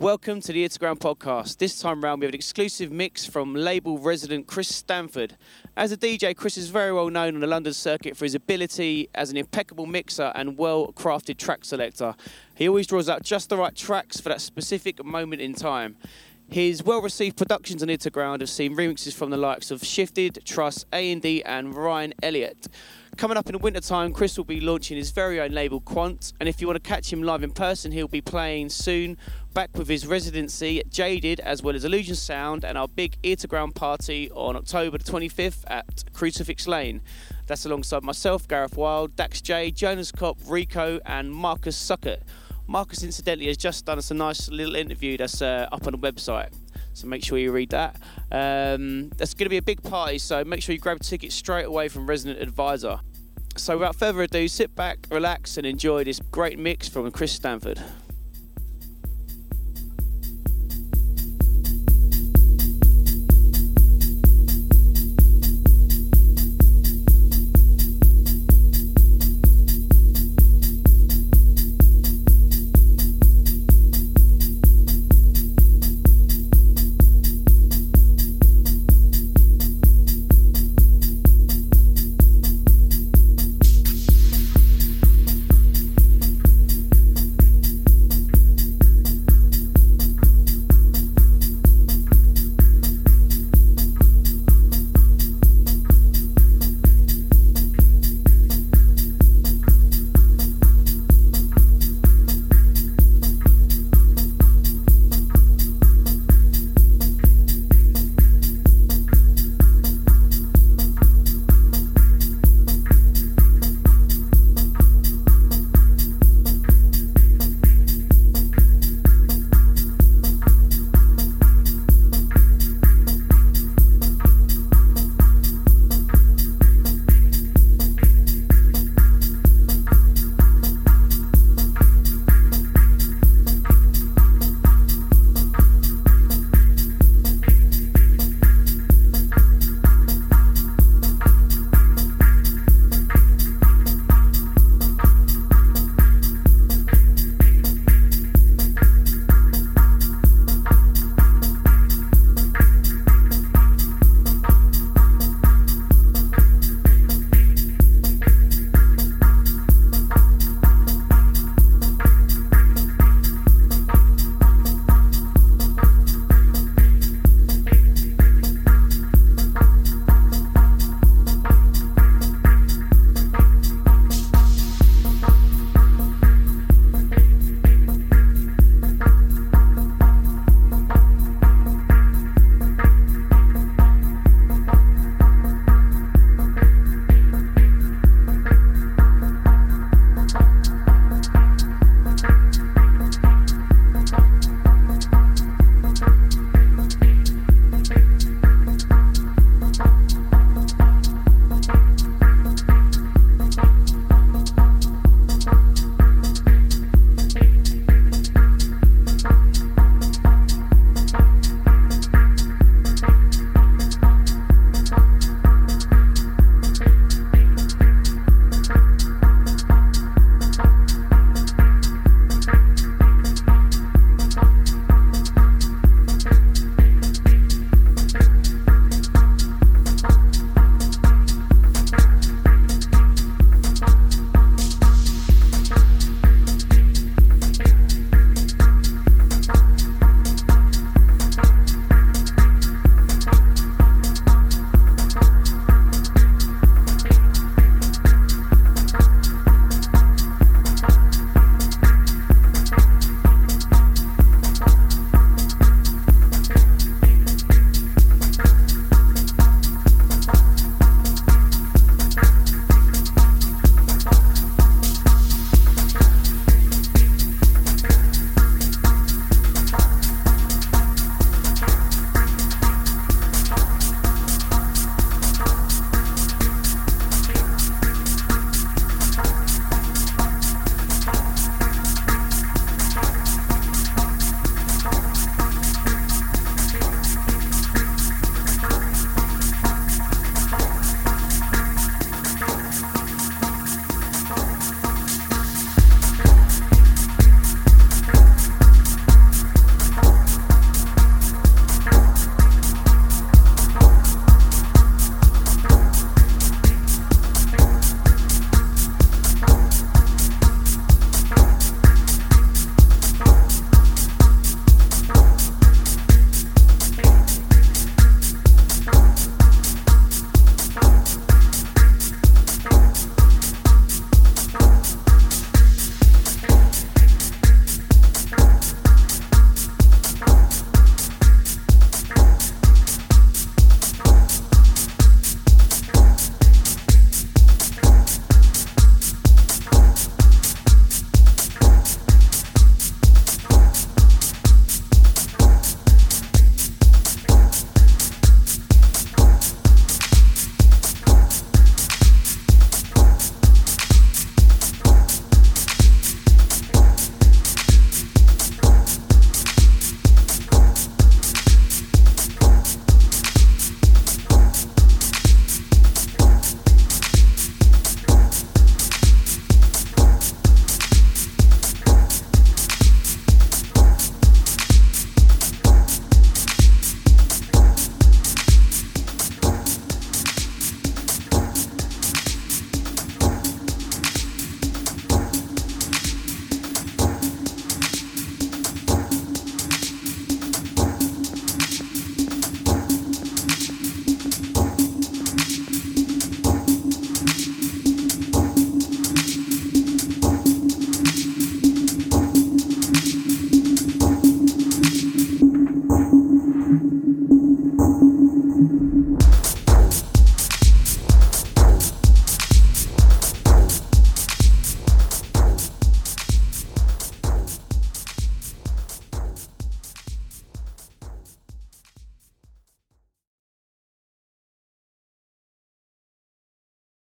Welcome to the Ear to Ground podcast. This time round we have an exclusive mix from label resident Chris Stanford. As a DJ, Chris is very well known on the London circuit for his ability as an impeccable mixer and well-crafted track selector. He always draws out just the right tracks for that specific moment in time. His well-received productions on Ear to Ground have seen remixes from the likes of Shifted, Trust, A&D and Ryan Elliott. Coming up in the winter time, Chris will be launching his very own label, Quant, and if you want to catch him live in person, he'll be playing soon, back with his residency at Jaded, as well as Illusion Sound, and our big Ear to Ground party on October the 25th at Crucifix Lane. That's alongside myself, Gareth Wild, Dax J, Jonas Kopp, Rico, and Marcus Suckett. Marcus, incidentally, has just done us a nice little interview that's up on the website, so make sure you read that. That's going to be a big party, so make sure you grab tickets straight away from Resident Advisor. So without further ado, sit back, relax and enjoy this great mix from Chris Stanford.